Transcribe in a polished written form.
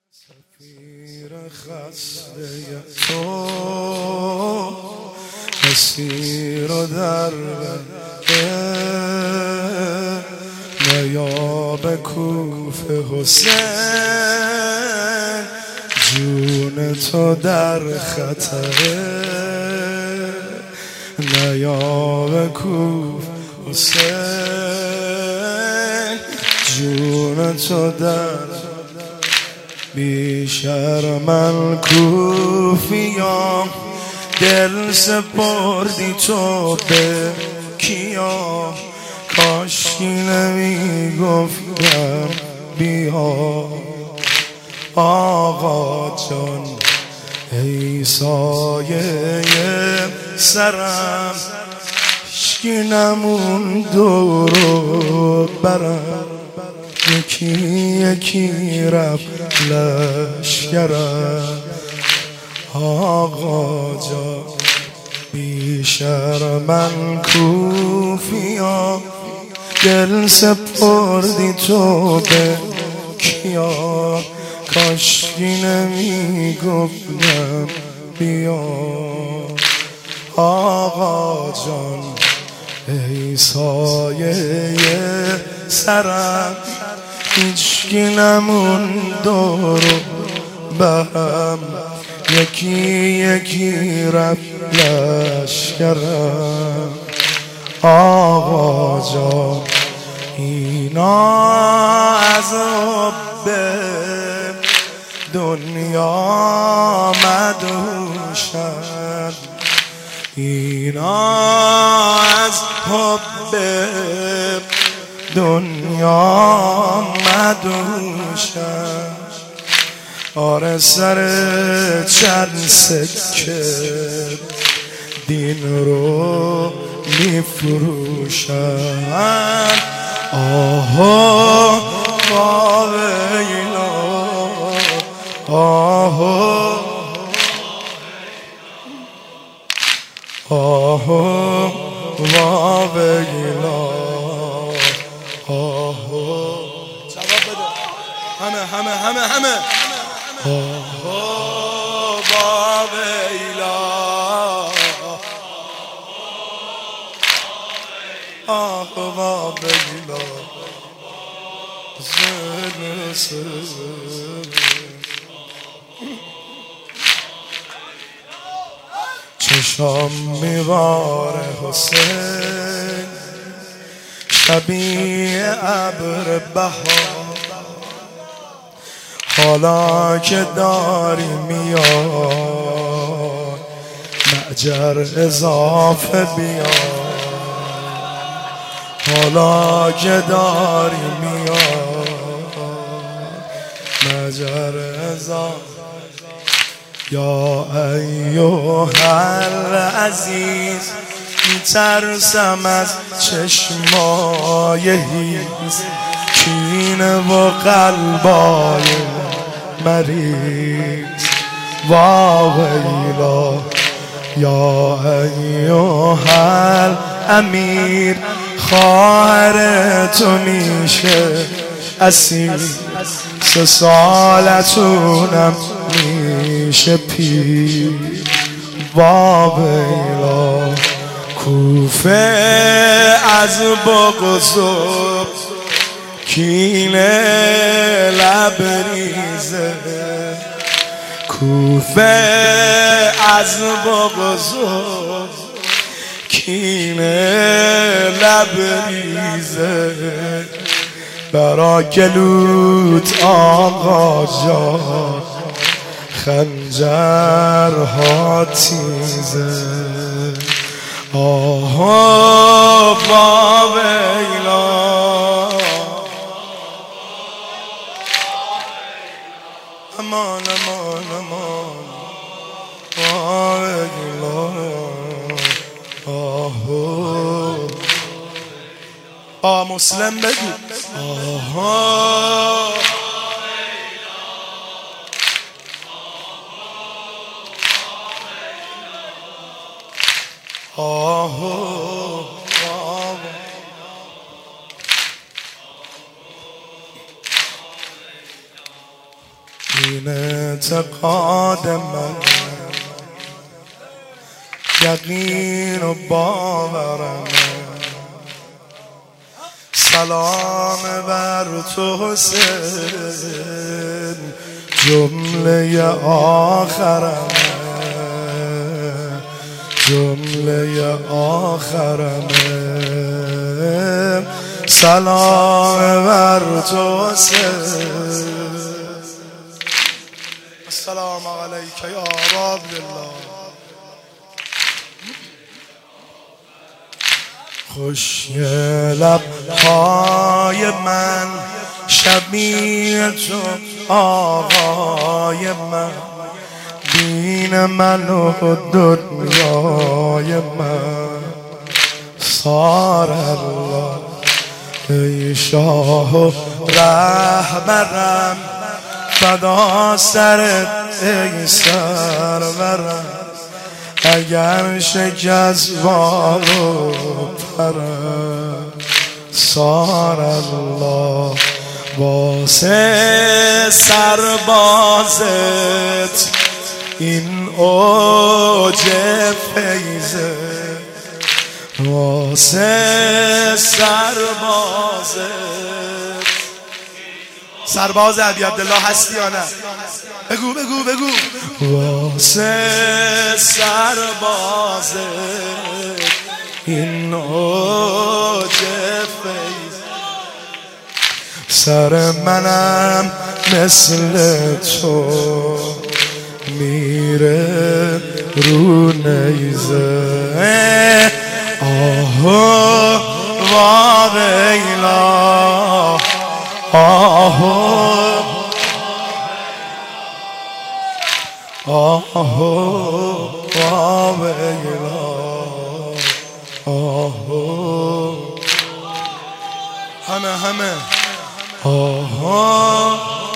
سفیر خسته تو اسیر و در نیا به کوفه حسین، جون تو در خطره. نیا به کوفه حسین، جون تو در بی شرمن کوفیام. دل سپردی تو به کیا، کاشکی نمی گفتم بیا. آقا جان ای سایه سرم، هیچکی نمون دور برم. یکی یکی رفت لشکرم. آقا جان بی شرمن کوفیا، دل سپردی تو به کیا، کاشکی نمی گفتم بیا. آقا جان ای سایه سرم، هیچکی نمون دور برم. یکی یکی رفت لشکرم. آقا جان اینا از حب دنیا مدهوشن، اینا از حب دنیا مدهوشن. آره سر چند سکه دین رو میفروشن. آها واویلا، آها آها واویلا، آها جواب بده همه آها واویلا، آها واویلا. چشام میوار حسین، شبیه ابر بهار. حالا که داری میای معجر اضافه بیا. حالا که داری میای معجر اضافه. یا ایها العزیز، میترسم از چشمای هیز، کینه و قلبای مریض. واویلا یا ایها الامیر، خواهر تو میشه اسیر، 3 سالتونم میشه پیر. واویلا کوفه از بغض و کینه لبریزه، کوفه از بغض و کینه لبریزه. برا گلوت آقا جان خنجرها تیزه. آها واویلا، امان امان امان واویلا. آها مسلم بگو. آها آها این اعتقاد من، یقین و باورم. سلام بر تو حسین، جمله آخرم، جمله آخرم. سلام بر تو حسین. السلام علیک یا رب الله. خوشی لبهای من، شبیه تو آقای من، دین من و دنیای من. صار الله ای شاه و رهبرم، فدا سرت ای سرورم. اگر شکست بارو پرم، صار الله واسه سربازت، این اوج فیضه. واسه سربازت، سرباز عبی عبدالله هستی یا نه؟ بگو بگو بگو. واسه سربازت، این اوج فیض. سر منم مثل تو میره رو نیزه. آهو واقعیلا، آهو آهو واقعیلا، آهو همه آهو